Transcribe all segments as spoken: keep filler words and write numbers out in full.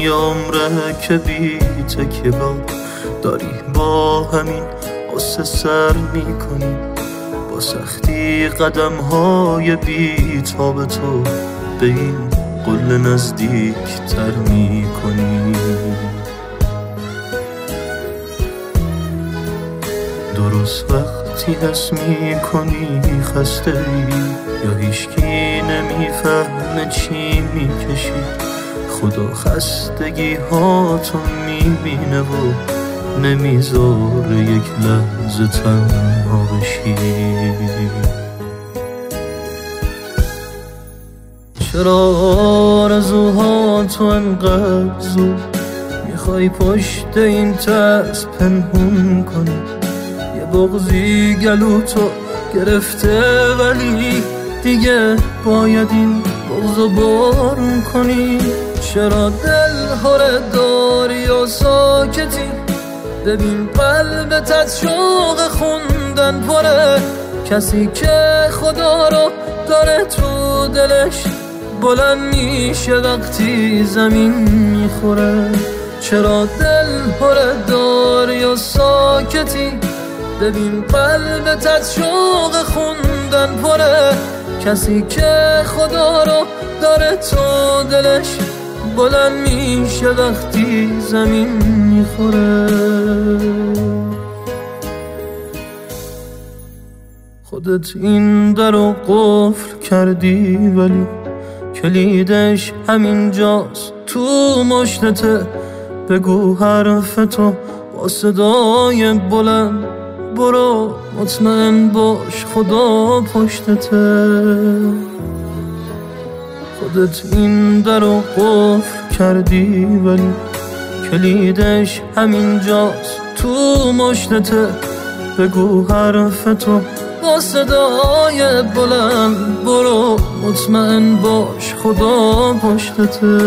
یه عمره که بی تکیه‌گاه داری با همین قصه سر میکنی، با سختی قدم های بی تاب تو به این قله نزدیک تر میکنی. درست وقتی حس میکنی خسته ای یا هیچکی نمیفهمه چی میکشی، خدا خستگی ها تو میبینه و نمیذاره یک لحظه تنها بشی. چرا آرزوها تو انقدر زود میخوای پشت این ترس پنهون کنی؟ یه بغضی گلو تو گرفته ولی دیگه باید این بغضو بارون کنی. چرا دل هره داری و ساکتی؟ ببین قلبت از شوق خوندن پره، کسی که خدا رو داره تو دلش بلند میشه وقتی زمین میخوره. چرا دل هره داری و ساکتی؟ ببین قلبت از شوق خوندن پره، کسی که خدا رو داره تو دلش بلند میشه وقتی زمین میخوره. خودت این در رو قفل کردی ولی کلیدش همینجاست تو مشتته. بگو حرفتو با صدای بلند، برو مطمئن باش خدا پشتته. خودت این در رو قفل کردی ولی کلیدش همینجاست تو مشتته. بگو حرفتو با صدای بلند، برو مطمئن باش خدا پشتته.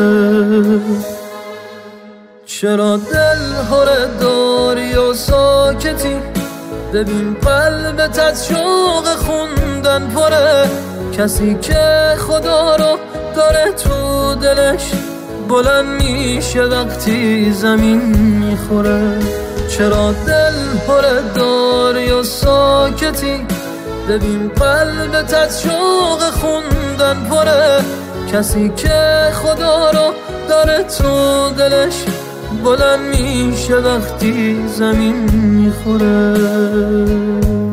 چرا دل هره داری و ساکتی؟ ببین قلبت از شوق خوندن پره، کسی که خدا رو داره تو دلش بلند میشه وقتی زمین میخوره. چرا دل هره داری و ساکتی؟ ببین قلبت از شوق خوندن پره، کسی که خدا رو داره تو دلش بلند میشه وقتی زمین میخوره.